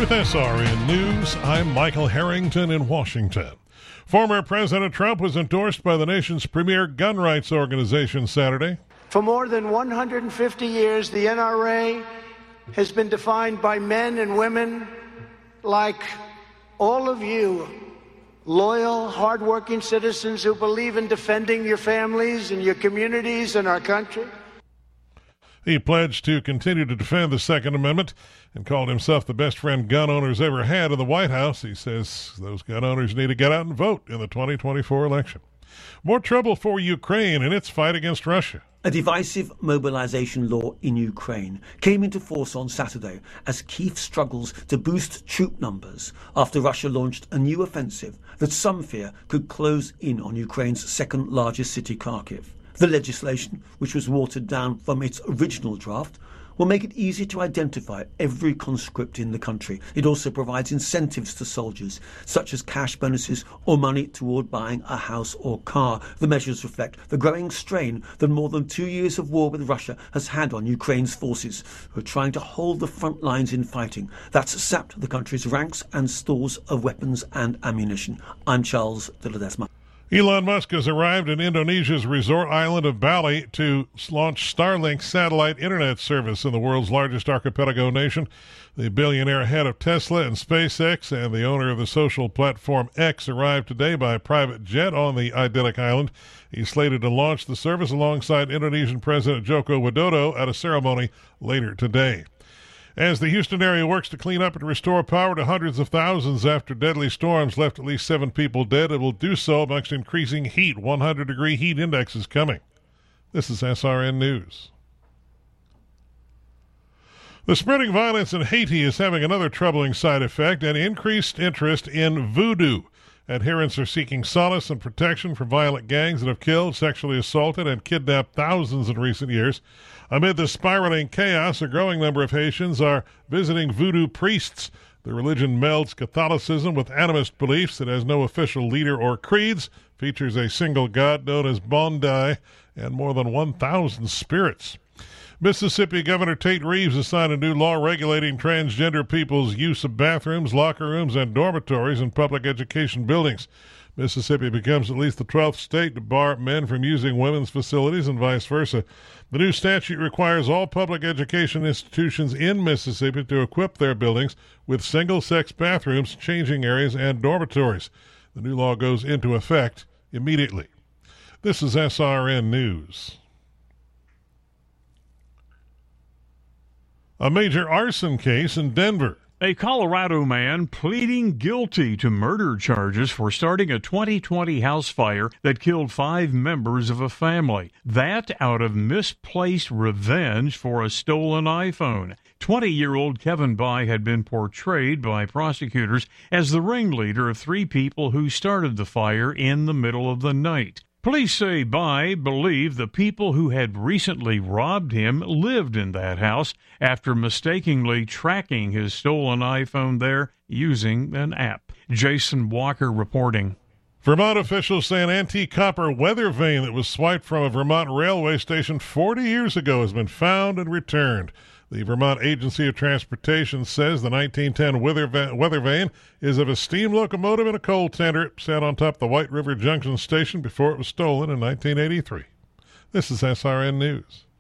With SRN News, I'm Michael Harrington in Washington. Former President Trump was endorsed by the nation's premier gun rights organization Saturday. For more than 150 years, the NRA has been defined by men and women like all of you, loyal, hardworking citizens who believe in defending your families and your communities and our country. He pledged to continue to defend the Second Amendment and called himself the best friend gun owners ever had in the White House. He says those gun owners need to get out and vote in the 2024 election. More trouble for Ukraine in its fight against Russia. A divisive mobilization law in Ukraine came into force on Saturday as Kyiv struggles to boost troop numbers after Russia launched a new offensive that some fear could close in on Ukraine's second largest city, Kharkiv. The legislation, which was watered down from its original draft, will make it easier to identify every conscript in the country. It also provides incentives to soldiers, such as cash bonuses or money toward buying a house or car. The measures reflect the growing strain that more than 2 years of war with Russia has had on Ukraine's forces, who are trying to hold the front lines in fighting. That's sapped the country's ranks and stores of weapons and ammunition. I'm Charles de Ledesma. Elon Musk has arrived in Indonesia's resort island of Bali to launch Starlink satellite internet service in the world's largest archipelago nation. The billionaire head of Tesla and SpaceX and the owner of the social platform X arrived today by private jet on the idyllic island. He's slated to launch the service alongside Indonesian President Joko Widodo at a ceremony later today. As the Houston area works to clean up and restore power to hundreds of thousands after deadly storms left at least 7 people dead, it will do so amongst increasing heat. 100-degree heat index is coming. This is SRN News. The spreading violence in Haiti is having another troubling side effect, an increased interest in voodoo. Adherents are seeking solace and protection from violent gangs that have killed, sexually assaulted, and kidnapped thousands in recent years. Amid the spiraling chaos, a growing number of Haitians are visiting voodoo priests. The religion melds Catholicism with animist beliefs. It has no official leader or creeds, features a single god known as Bondi, and more than 1,000 spirits. Mississippi Governor Tate Reeves has signed a new law regulating transgender people's use of bathrooms, locker rooms, and dormitories in public education buildings. Mississippi becomes at least the 12th state to bar men from using women's facilities and vice versa. The new statute requires all public education institutions in Mississippi to equip their buildings with single-sex bathrooms, changing areas, and dormitories. The new law goes into effect immediately. This is SRN News. A major arson case in Denver. A Colorado man pleading guilty to murder charges for starting a 2020 house fire that killed 5 members of a family. That out of misplaced revenge for a stolen iPhone. 20-year-old Kevin Bai had been portrayed by prosecutors as the ringleader of 3 people who started the fire in the middle of the night. Police say Bai believed the people who had recently robbed him lived in that house after mistakenly tracking his stolen iPhone there using an app. Jason Walker reporting. Vermont officials say an antique copper weather vane that was swiped from a Vermont railway station 40 years ago has been found and returned. The Vermont Agency of Transportation says the 1910 weather vane is of a steam locomotive and a coal tender. It sat on top of the White River Junction station before it was stolen in 1983. This is SRN News.